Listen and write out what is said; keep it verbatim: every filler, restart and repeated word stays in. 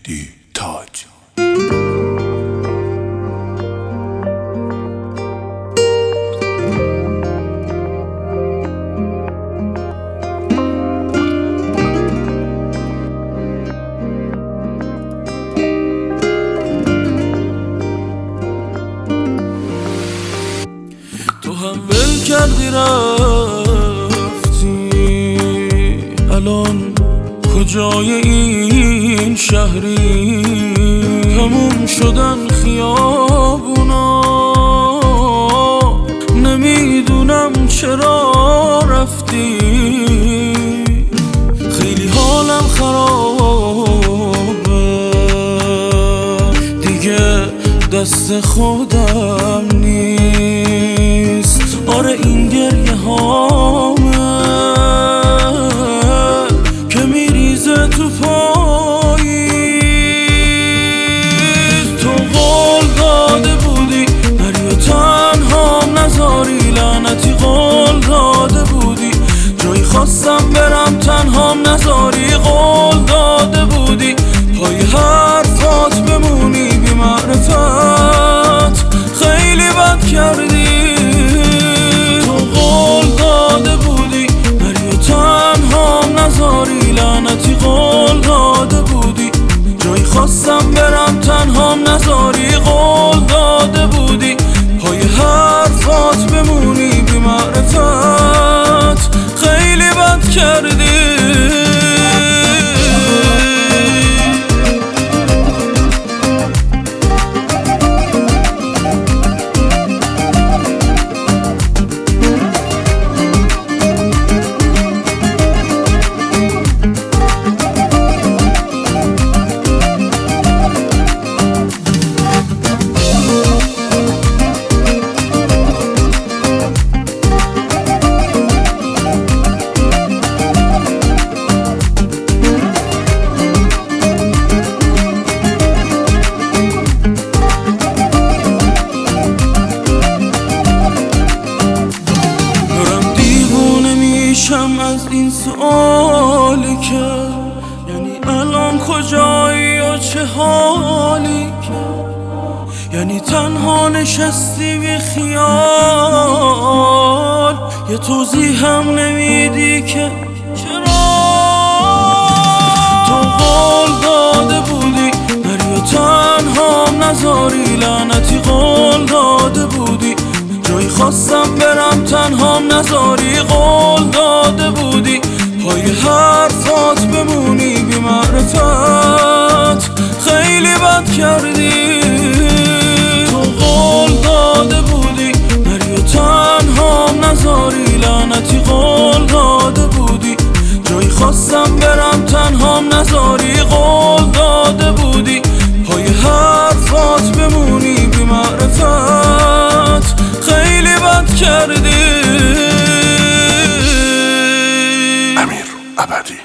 مهدی تاج. تو هم ول کردی رفتی، الان کجای این شهری؟ تموم شدن خیابونا، نمیدونم چرا رفتی. خیلی حالم خرابه دیگه، دست خودم نیست. آره این گریه هامه که میریزه تو پایی. تو قول داده بودی نری و تنهام نذاری، لعنتی قول داده بودی جایی خواستم برم تنهام نذاری. قول داده بودی پای حرفات بمونی بی معرفت، خیلی بد کردی. لعنتی قول داده بودی جایی خواستم برم تنهام نذاری. قول داده بودی پای حرفات بمونی بی معرفت، خیلی بد کردی. از این سوالی که یعنی الان کجایی و چه حالی که، یعنی تنها نشستی بی خیال، یه توضیح هم نمیدی که چرا. تو قول داده بودی نری و تنهام نذاری، لعنتی قول داده بودی جایی خواستم برم تنهام نذاری. قول داده بودی پای حرفات بمونی بی معرفت، خیلی بد کردی. تو قول داده بودی نری و تنهام نذاری، لعنتی قول داده بودی جایی خواستم برم تنهام نذاری. قول داده بودی پای حرفات بمونی بی معرفت، خیلی بد کردی. امیر ابدی.